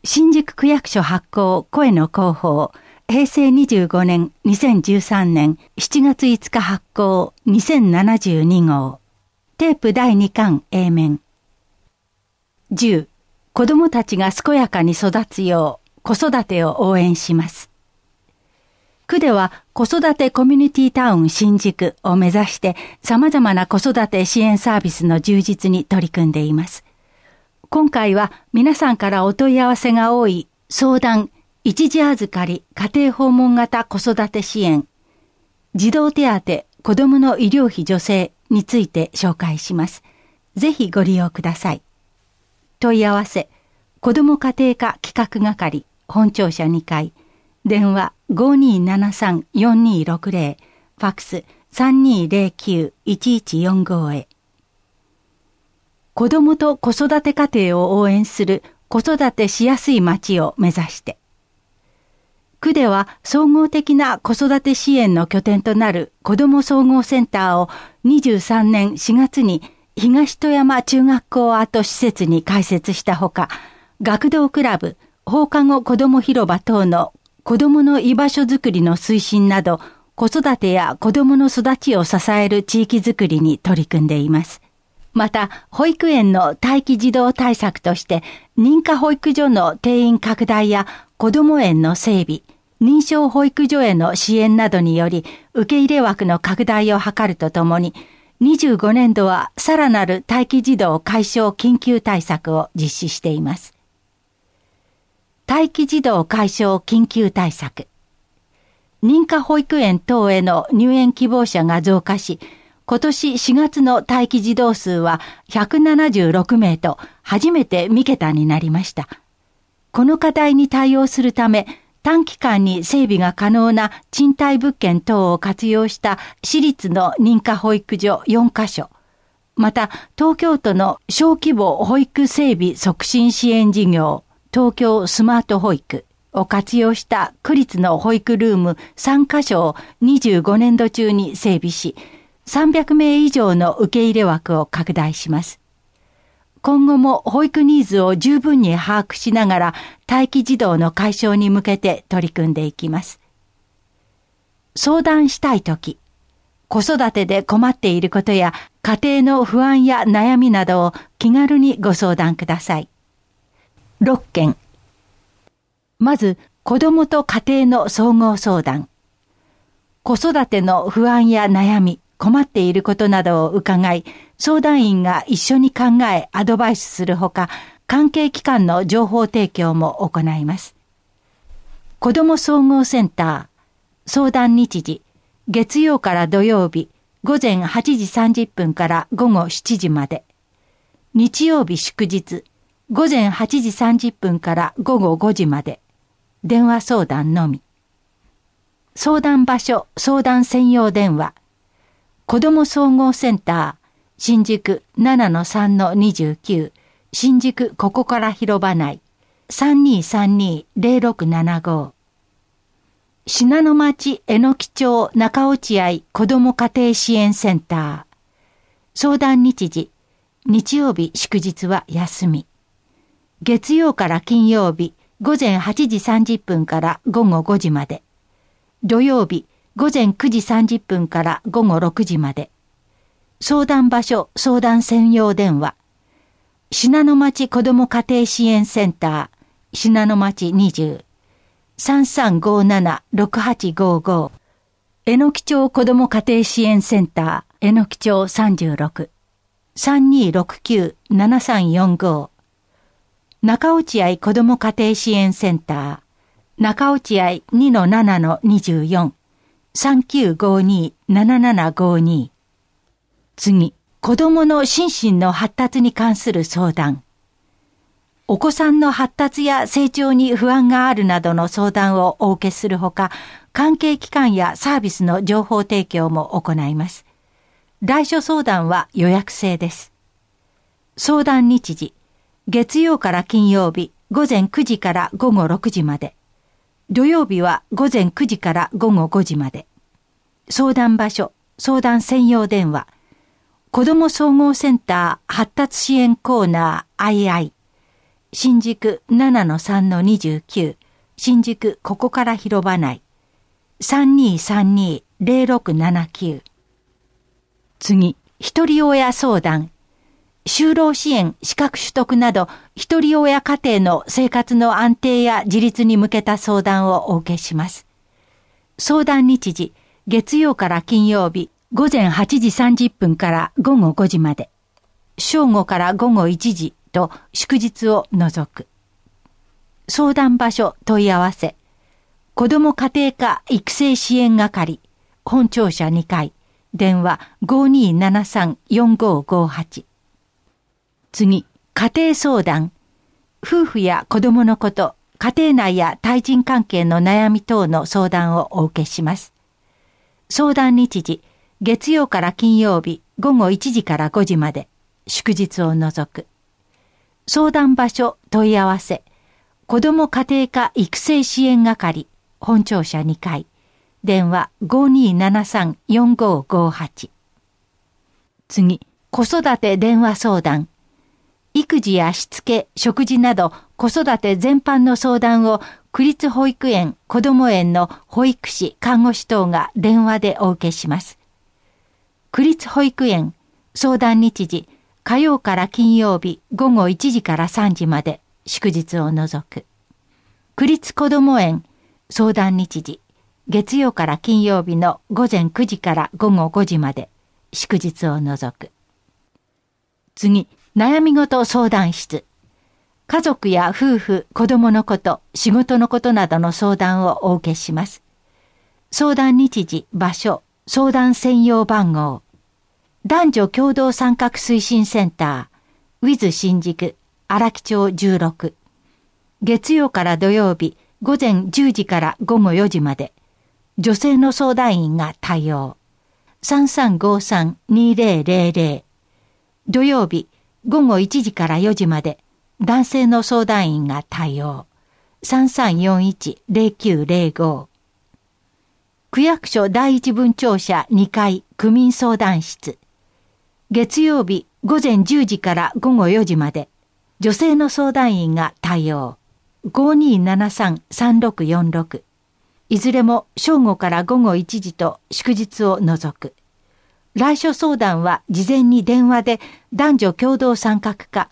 新宿区役所発行声の広報平成25年2013年7月5日発行2072号テープ第2巻 A 面10子どもたちが健やかに育つよう子育てを応援します。区では子育てコミュニティタウン新宿を目指して様々な子育て支援サービスの充実に取り組んでいます。今回は皆さんからお問い合わせが多い相談、一時預かり、家庭訪問型子育て支援、児童手当、子どもの医療費助成について紹介します。ぜひご利用ください。問い合わせ、子ども家庭科企画係、本庁舎2階、電話 5273-4260、ファックス 3209-1145 へ。子どもと子育て家庭を応援する子育てしやすい街を目指して。区では総合的な子育て支援の拠点となる子ども総合センターを23年4月に東戸山中学校跡施設に開設したほか、学童クラブ、放課後子ども広場等の子どもの居場所づくりの推進など、子育てや子どもの育ちを支える地域づくりに取り組んでいます。また、保育園の待機児童対策として、認可保育所の定員拡大や子ども園の整備、認証保育所への支援などにより、受け入れ枠の拡大を図るとともに、25年度はさらなる待機児童解消緊急対策を実施しています。待機児童解消緊急対策。認可保育園等への入園希望者が増加し、今年4月の待機児童数は176名と初めて3桁になりました。この課題に対応するため、短期間に整備が可能な賃貸物件等を活用した私立の認可保育所4カ所、また東京都の小規模保育整備促進支援事業、東京スマート保育を活用した区立の保育ルーム3カ所を25年度中に整備し、300名以上の受け入れ枠を拡大します。今後も保育ニーズを十分に把握しながら待機児童の解消に向けて取り組んでいきます。相談したいとき、子育てで困っていることや家庭の不安や悩みなどを気軽にご相談ください。6件。まず、子どもと家庭の総合相談。子育ての不安や悩み、困っていることなどを伺い、相談員が一緒に考えアドバイスするほか、関係機関の情報提供も行います。子ども総合センター、相談日時、月曜から土曜日、午前8時30分から午後7時まで。日曜日祝日、午前8時30分から午後5時まで。電話相談のみ。相談場所、相談専用電話。子ども総合センター、新宿 7-3-29、新宿ここから広場内、3232-0675。信濃町榎木町中落合子ども家庭支援センター。相談日時、日曜日祝日は休み。月曜から金曜日、午前8時30分から午後5時まで。土曜日、午前9時30分から午後6時まで。相談場所、相談専用電話。信濃町子ども家庭支援センター、信濃町20、3357-6855。榎木町子ども家庭支援センター、榎木町36、3269-7345。中落合子ども家庭支援センター、中落合 2-7-24、3952-7752。次、子どもの心身の発達に関する相談。お子さんの発達や成長に不安があるなどの相談をお受けするほか、関係機関やサービスの情報提供も行います。来所相談は予約制です。相談日時、月曜から金曜日、午前9時から午後6時まで。土曜日は午前9時から午後5時まで。相談場所、相談専用電話。子ども総合センター発達支援コーナー II。 新宿 7-3-29 新宿ここから広場内 3232-0679。 次、一人親相談。就労支援、資格取得など、一人親家庭の生活の安定や自立に向けた相談をお受けします。相談日時、月曜から金曜日、午前8時30分から午後5時まで。正午から午後1時と祝日を除く。相談場所問い合わせ。子ども家庭科育成支援係、本庁舎2階、電話 5273-4558。次、家庭相談。夫婦や子どものこと、家庭内や対人関係の悩み等の相談をお受けします。相談日時、月曜から金曜日、午後1時から5時まで、祝日を除く。相談場所問い合わせ。子ども家庭科育成支援係、本庁舎2階、電話 5273-4558。次、子育て電話相談。育児やしつけ、食事など子育て全般の相談を区立保育園、こども園の保育士、看護師等が電話でお受けします。区立保育園、相談日時、火曜から金曜日午後1時から3時まで、祝日を除く。区立こども園、相談日時、月曜から金曜日の午前9時から午後5時まで、祝日を除く。次、悩み事相談室。家族や夫婦、子供のこと、仕事のことなどの相談をお受けします。相談日時、場所、相談専用番号。男女共同参画推進センター、WIZ 新宿、荒木町16。月曜から土曜日、午前10時から午後4時まで。女性の相談員が対応。3353-2000。土曜日、午後1時から4時まで、男性の相談員が対応。3341-0905。区役所第一分庁舎2階区民相談室。月曜日、午前10時から午後4時まで、女性の相談員が対応。5273-3646。いずれも正午から午後1時と祝日を除く。来所相談は事前に電話で男女共同参画課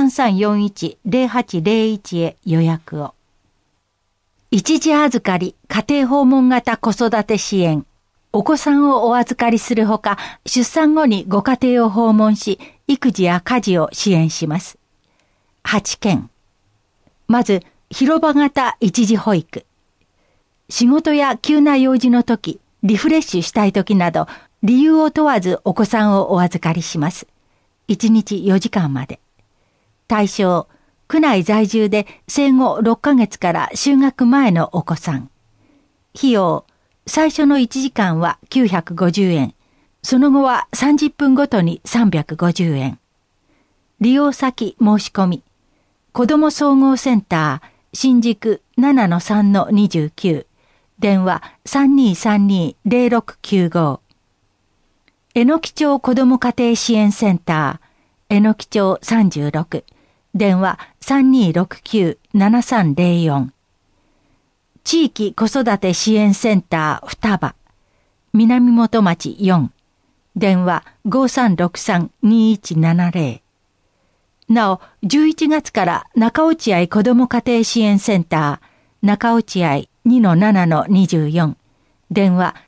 3341-0801 へ予約を。一時預かり家庭訪問型子育て支援。お子さんをお預かりするほか、出産後にご家庭を訪問し、育児や家事を支援します。8件。まず、広場型一時保育。仕事や急な用事の時、リフレッシュしたい時など、理由を問わずお子さんをお預かりします。1日4時間まで。対象、区内在住で生後6ヶ月から就学前のお子さん。費用、最初の1時間は950円。その後は30分ごとに350円。利用先申し込み。子ども総合センター、新宿 7-3-29。電話 3232-0695。えのき町子ども家庭支援センター、えのき町36。電話 3269-7304。地域子育て支援センター双葉、南本町4。電話 5363-2170。なお、11月から中落合子ども家庭支援センター、中落合 2-7-24。電話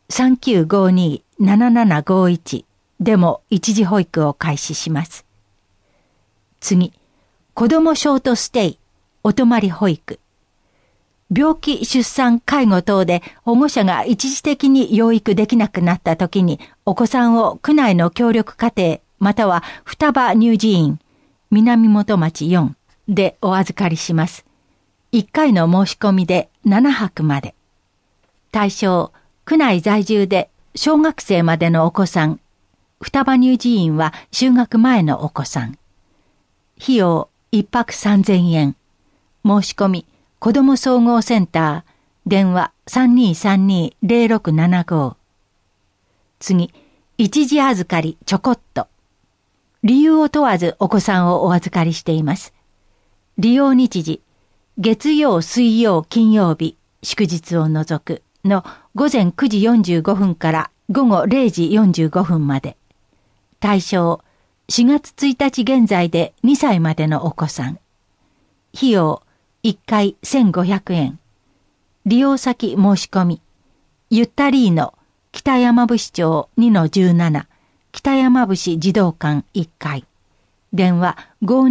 3952-7751 でも一時保育を開始します。次、子どもショートステイ、お泊まり保育。病気、出産、介護等で保護者が一時的に養育できなくなった時に、お子さんを区内の協力家庭、または双葉乳児院、南本町4でお預かりします。1回の申し込みで7泊まで。対象、区内在住で小学生までのお子さん、双葉乳児院は就学前のお子さん。費用1泊3000円。申し込み、子ども総合センター、電話 3232-0675。次、一時預かりちょこっと。理由を問わずお子さんをお預かりしています。 利用日時、月曜、水曜、金曜日、祝日を除くの午前9時45分から午後0時45分まで。対象、4月1日現在で2歳までのお子さん。費用、1回1500円。利用先申し込み。ゆったりーの北山伏町 2-17 北山伏児童館1階。電話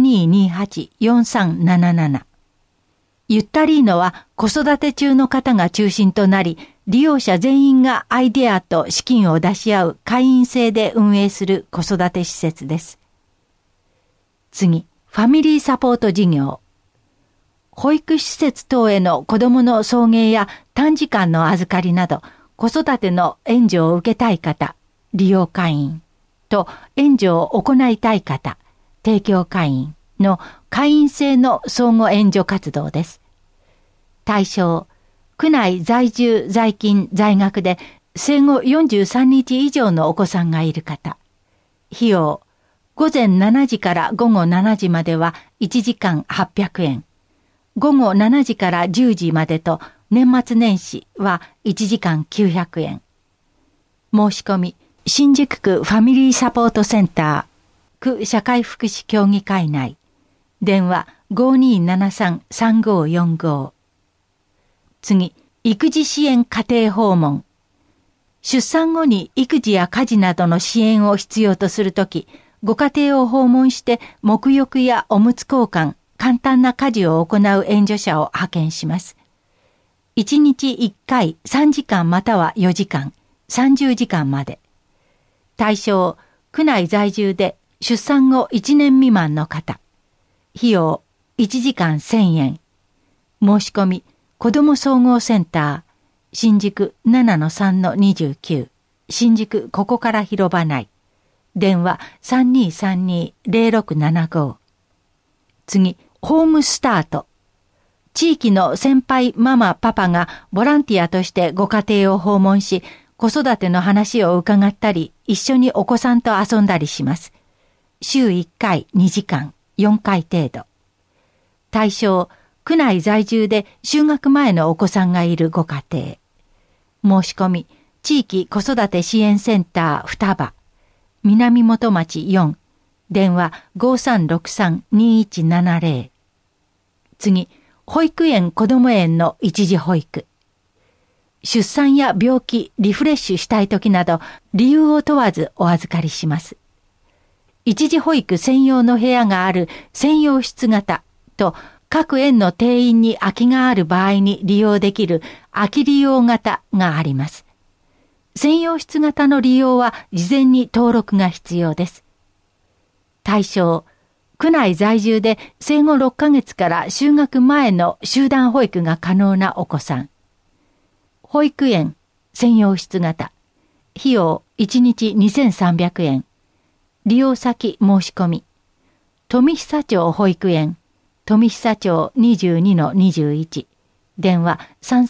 5228-4377。ゆったりーのは子育て中の方が中心となり、利用者全員がアイデアと資金を出し合う会員制で運営する子育て施設です。次、ファミリーサポート事業。保育施設等への子どもの送迎や短時間の預かりなど、子育ての援助を受けたい方、利用会員と援助を行いたい方、提供会員の会員制の相互援助活動です。対象、区内在住在勤在学で生後43日以上のお子さんがいる方。費用、午前7時から午後7時までは1時間800円。午後7時から10時までと年末年始は1時間900円。申し込み、新宿区ファミリーサポートセンター、区社会福祉協議会内。電話 5273-3545。次、育児支援家庭訪問。出産後に育児や家事などの支援を必要とするとき、ご家庭を訪問して沐浴やおむつ交換、簡単な家事を行う援助者を派遣します。1日1回3時間または4時間、30時間まで。対象、区内在住で出産後1年未満の方。費用、1時間1000円。申し込み、子ども総合センター、新宿 7-3-29、新宿ここから広場内。電話 3232-0675。次、ホームスタート。地域の先輩ママパパがボランティアとしてご家庭を訪問し、子育ての話を伺ったり、一緒にお子さんと遊んだりします。週1回2時間、4回程度。対象、区内在住で就学前のお子さんがいるご家庭。申し込み、地域子育て支援センター双葉、南本町4、電話 5363-2170。次、保育園こども園の一時保育。出産や病気、リフレッシュしたい時など、理由を問わずお預かりします。一時保育専用の部屋がある専用室型と、各園の定員に空きがある場合に利用できる空き利用型があります。専用室型の利用は事前に登録が必要です。対象、区内在住で生後6ヶ月から就学前の集団保育が可能なお子さん。保育園、専用室型。費用1日2300円。利用先申し込み。富久町保育園、富久町 22-21。電話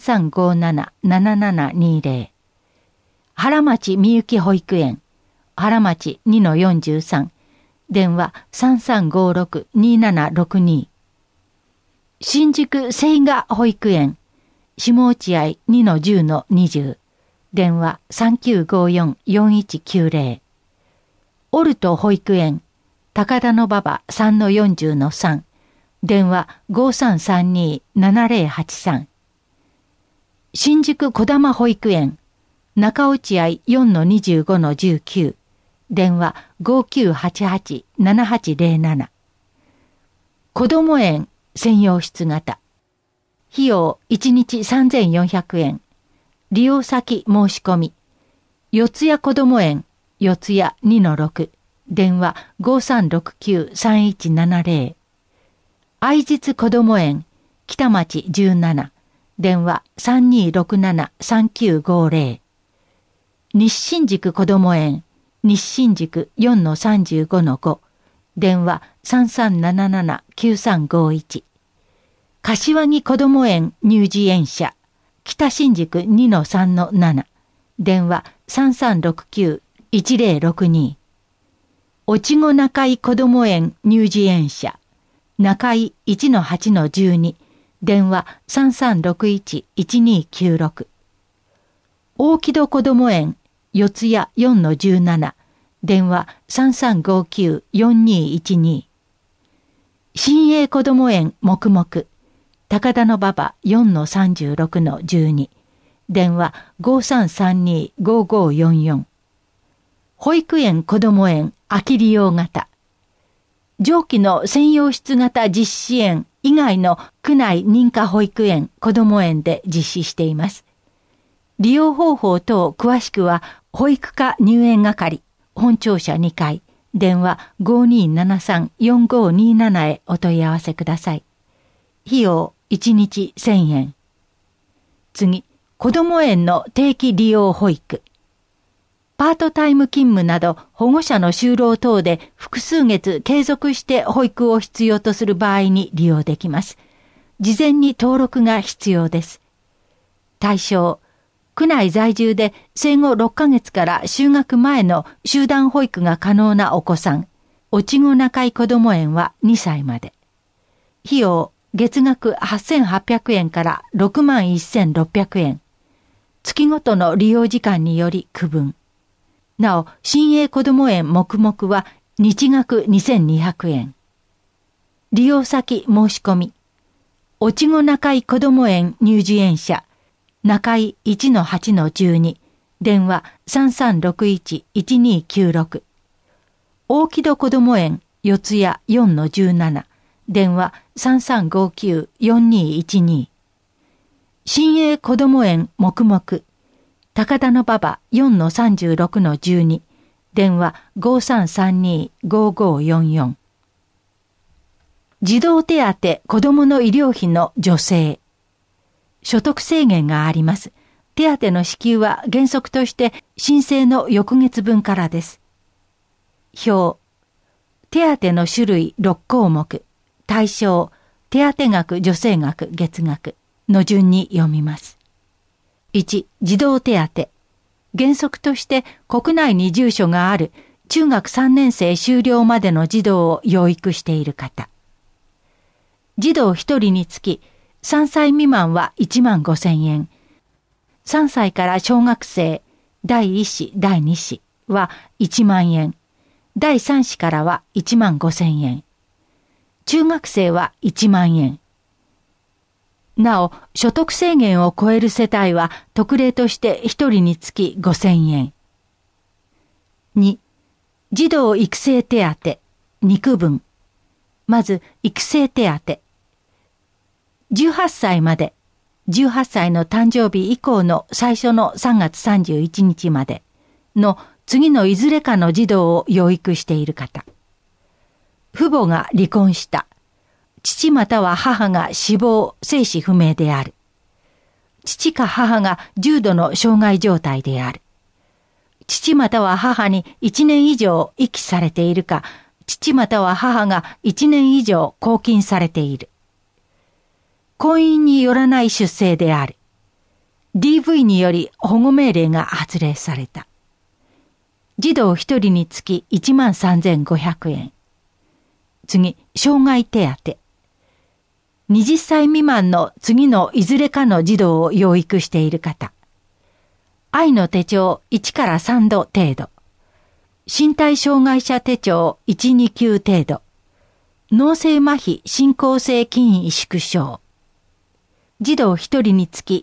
3357-7720。原町みゆき保育園、原町 2-43。電話 3356-2762。新宿聖雅保育園、下落合 2-10-20。電話 3954-4190。オルト保育園、高田馬場 3-40-3。電話 5332-7083。新宿小玉保育園、中落合 4-25-19。電話 5988-7807。子ども園専用室型。費用1日3400円。利用先申し込み。四谷子ども園、四谷 2-6。電話 5369-3170。愛実子ども園、北町17。電話 3267-3950。日新宿子ども園、日新宿 4-35-5。電話 3377-9351。柏木子ども園乳児園舎、北新宿 2-3-7。電話 3369-1062。越後中井子ども園乳児園舎、 中井 1-8-12 電話 3361-1296 大木戸こども園四谷 4-17 電話 3359-4212 新栄こども園黙々高田馬場 4-36-12 電話 5332-5544 保育園こども園空き利用型上記の専用室型実施園以外の区内認可保育園こども園で実施しています。利用方法等詳しくは保育課入園係本庁舎2階電話 5273-4527 へお問い合わせください。費用1日1000円。次、こども園の定期利用保育。パートタイム勤務など保護者の就労等で複数月継続して保育を必要とする場合に利用できます。事前に登録が必要です。対象、区内在住で生後6ヶ月から就学前の集団保育が可能なお子さん、越後中井こども園は2歳まで。費用、月額8800円から61,600円。月ごとの利用時間により区分。なお、新栄こども園黙々は日額2200円。利用先申し込み。越後中井こども園乳児園舎、中井 1-8-12、電話 3361-1296。大木戸こども園四谷 4-17、電話 3359-4212。新栄こども園黙々高田馬場 4-36-12 電話 5332-5544 児童手当子どもの医療費の助成所得制限があります。手当の支給は原則として申請の翌月分からです。表手当の種類6項目対象手当額助成額月額の順に読みます。1、児童手当。原則として国内に住所がある中学3年生修了までの児童を養育している方。児童1人につき3歳未満は15,000円。3歳から小学生第1子第2子は1万円。第3子からは15,000円。中学生は1万円。なお、所得制限を超える世帯は特例として1人につき5,000円。2、児童育成手当、2区分。まず、育成手当。18歳まで、18歳の誕生日以降の最初の3月31日までの次のいずれかの児童を養育している方。父母が離婚した。父または母が死亡、生死不明である。父か母が重度の障害状態である。父または母に1年以上遺棄されているか、父または母が1年以上拘禁されている。婚姻によらない出生である。DV により保護命令が発令された。児童1人につき13,500円。次、障害手当。20歳未満の次のいずれかの児童を養育している方。愛の手帳1から3度程度。身体障害者手帳1、2級程度。脳性麻痺進行性筋萎縮症。児童1人につき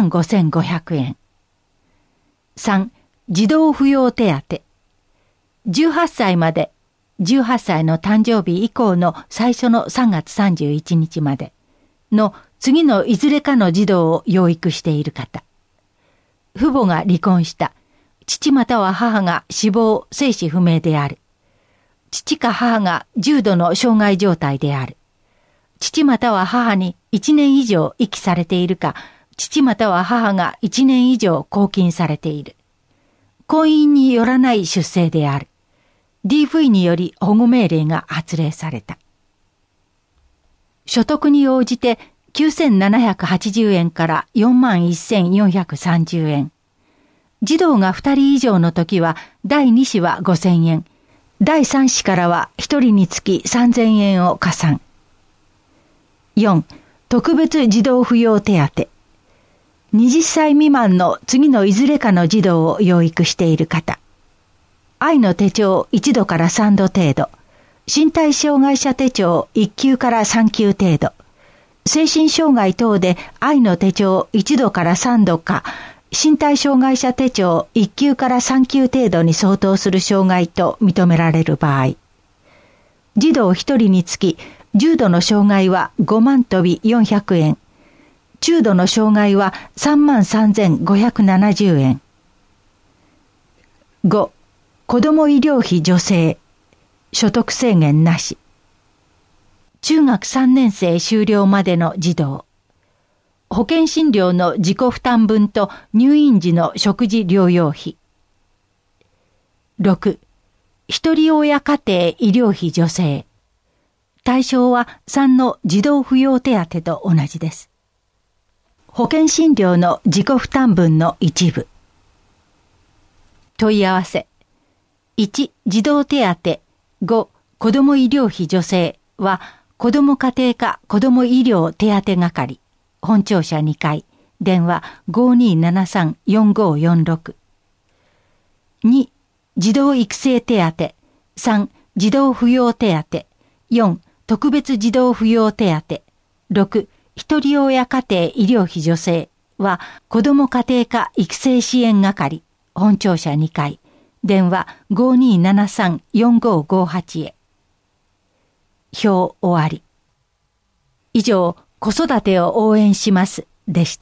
15,500円。3、児童扶養手当。18歳まで。18歳の誕生日以降の最初の3月31日までの次のいずれかの児童を養育している方。父母が離婚した。父または母が死亡、生死不明である。父か母が重度の障害状態である。父または母に1年以上遺棄されているか、父または母が1年以上拘禁されている。婚姻によらない出生である。DV により保護命令が発令された。所得に応じて9,780円から41,430円。児童が2人以上の時は第2子は5,000円。第3子からは1人につき3,000円を加算。 4、特別児童扶養手当。20歳未満の次のいずれかの児童を養育している方。愛の手帳1度から3度程度。身体障害者手帳1級から3級程度。精神障害等で愛の手帳1度から3度か、身体障害者手帳1級から3級程度に相当する障害と認められる場合。児童1人につき、重度の障害は5万飛び400円。中度の障害は33,570円。5、子ども医療費助成。所得制限なし。中学3年生修了までの児童。保険診療の自己負担分と入院時の食事療養費。6、一人親家庭医療費助成。対象は3の児童扶養手当と同じです。保険診療の自己負担分の一部。問い合わせ。1、児童手当。5、子ども医療費助成は、子ども家庭科子ども医療手当係。本庁舎2階。電話 5273-4546。2、児童育成手当。3、児童扶養手当。4、特別児童扶養手当。6、一人親家庭医療費助成は、子ども家庭科育成支援係。本庁舎2階。電話 5273-4558 へ。表終わり。以上、子育てを応援しますでした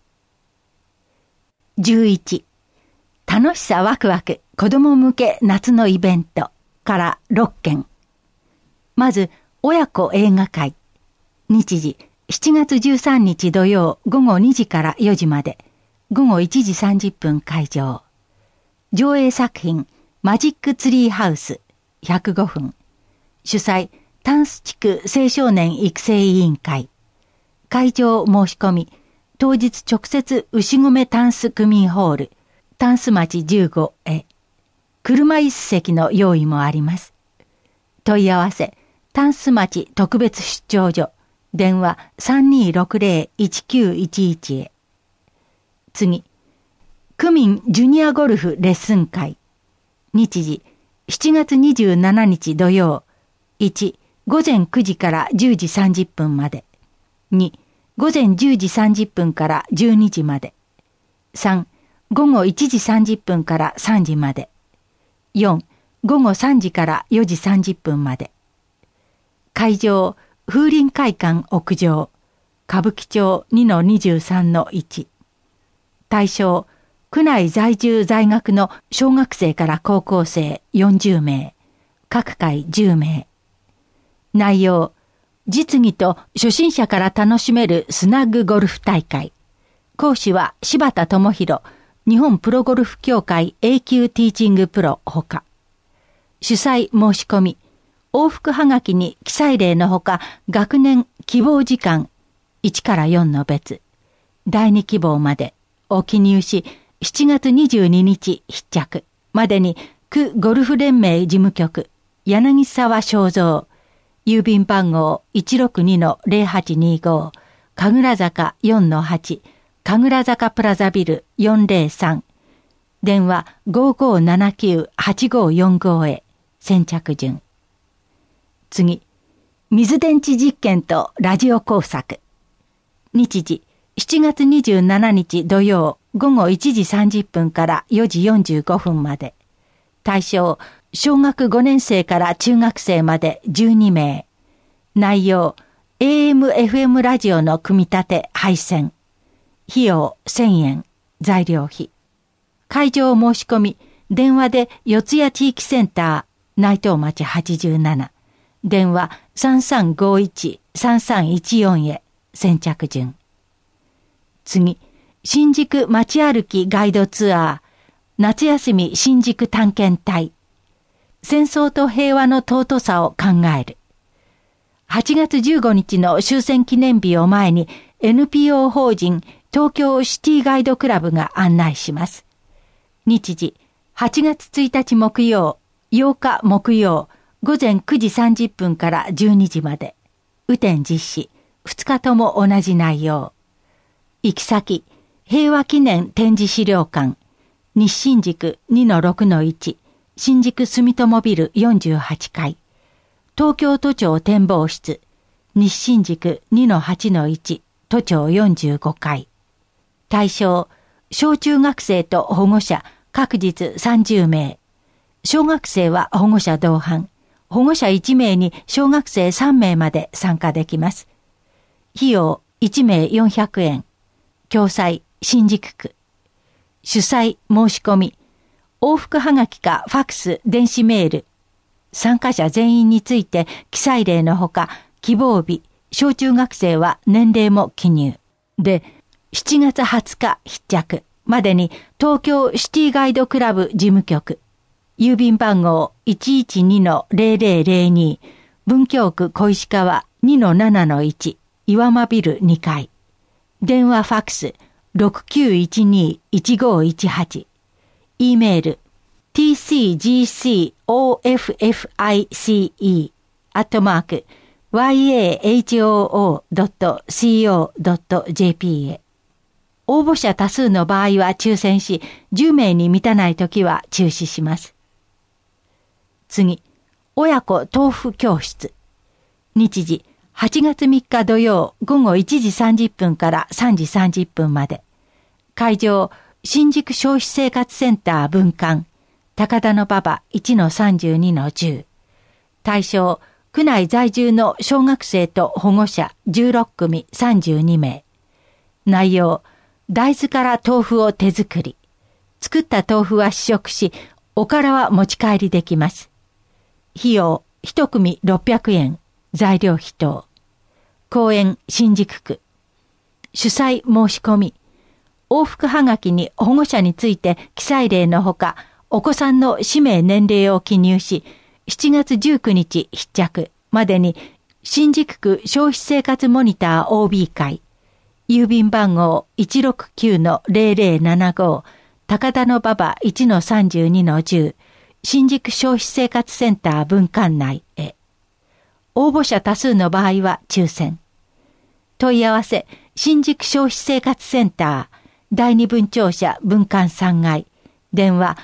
。11、楽しさワクワク子ども向け夏のイベントから6件。まず、親子映画会。日時、7月13日土曜午後2時から4時まで。午後1時30分会場。上映作品、マジックツリーハウス、105分。主催、タンス地区青少年育成委員会。会場申し込み、当日直接牛込タンス区民ホール、タンス町15へ。車椅子席の用意もあります。問い合わせ、タンス町特別出張所、電話 3260-1911 へ。次、区民ジュニアゴルフレッスン会。日時、7月27日土曜。1、午前9時から10時30分まで。2、午前10時30分から12時まで。3、午後1時30分から3時まで。4、午後3時から4時30分まで。会場、風林会館屋上、歌舞伎町 2-23-1。対象、区内在住在学の小学生から高校生40名、各回10名。内容、実技と初心者から楽しめるスナッグゴルフ大会。講師は柴田智弘、日本プロゴルフ協会 A 級ティーチングプロほか。主催申し込み、往復はがきに記載例のほか、学年希望時間1から4の別。第2希望までお記入し、7月22日必着までに区ゴルフ連盟事務局柳沢正蔵郵便番号 162-0825 神楽坂 4-8 神楽坂プラザビル403電話 5579-8545 へ先着順。次、水電池実験とラジオ工作。日時7月27日土曜午後1時30分から4時45分まで。対象、小学5年生から中学生まで12名。内容、AM/FM ラジオの組み立て配線。費用1000円。材料費。会場申し込み、電話で四谷地域センター、内藤町87。電話 3351-3314 へ先着順。次、新宿街歩きガイドツアー、夏休み新宿探検隊。戦争と平和の尊さを考える。8月15日の終戦記念日を前に NPO 法人東京シティガイドクラブが案内します。日時、8月1日木曜、8日木曜、午前9時30分から12時まで。雨天実施、 2日とも同じ内容。行き先、平和記念展示資料館、西新宿 2-6-1、新宿住友ビル48階、東京都庁展望室、西新宿 2-8-1、都庁45階。対象、小中学生と保護者各日30名。小学生は保護者同伴、保護者1名に小学生3名まで参加できます。費用1名400円。共催新宿区。主催申し込み。往復はがきかファックス電子メール。参加者全員について記載例のほか、希望日、小中学生は年齢も記入。で、7月20日必着までに東京シティガイドクラブ事務局。郵便番号 112-0002 文京区小石川 2-7-1 岩間ビル2階。電話ファックス 6912-1518。E メール tcgcoffice@yahoo.co.jp へ。応募者多数の場合は抽選し、10名に満たないときは中止します。次、親子豆腐教室。日時、8月3日土曜午後1時30分から3時30分まで。会場、新宿消費生活センター分館、高田馬場 1-32-10。対象、区内在住の小学生と保護者16組32名。内容、大豆から豆腐を手作り。作った豆腐は試食し、おからは持ち帰りできます。費用、1組600円。材料費等。公園新宿区。主催申し込み。往復はがきに保護者について記載例のほか、お子さんの氏名年齢を記入し、7月19日必着までに新宿区消費生活モニター OB 会。郵便番号 169-0075 高田馬場 1-32-10 新宿消費生活センター分館内へ。応募者多数の場合は抽選。問い合わせ新宿消費生活センター第二分庁舎分館3階電話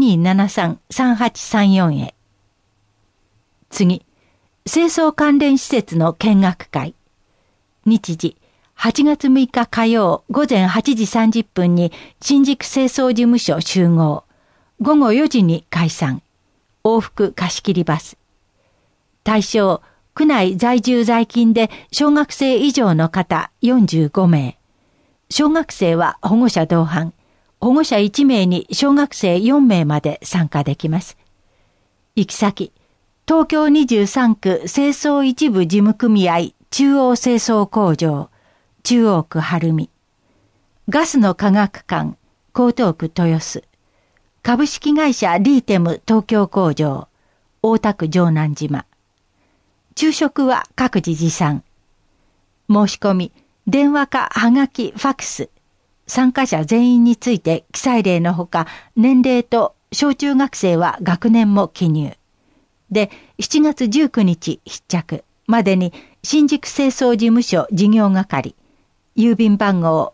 5273-3834 へ。次、清掃関連施設の見学会。日時8月6日火曜午前8時30分に新宿清掃事務所集合。午後4時に解散。往復貸し切りバス。対象、区内在住在勤で小学生以上の方45名。小学生は保護者同伴。保護者1名に小学生4名まで参加できます。行き先、東京23区清掃一部事務組合中央清掃工場。中央区晴海。ガスの科学館、江東区豊洲。株式会社リーテム東京工場、大田区城南島。昼食は各自持参。申し込み、電話かはがき、ファックス。参加者全員について記載例のほか、年齢と小中学生は学年も記入。で、7月19日必着までに新宿清掃事務所事業係。郵便番号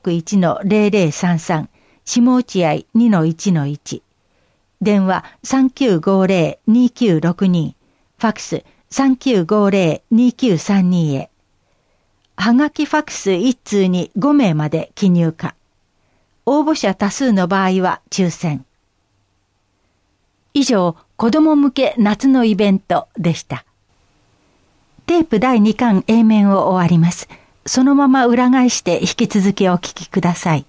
161-0033 下落合 2-1-1 電話 3950-2962 ファックス 3950-2932 へ。はがきファックス1通に5名まで記入可。応募者多数の場合は抽選。以上、子ども向け夏のイベントでした。テープ第2巻 A 面を終わります。そのまま裏返して引き続きお聞きください。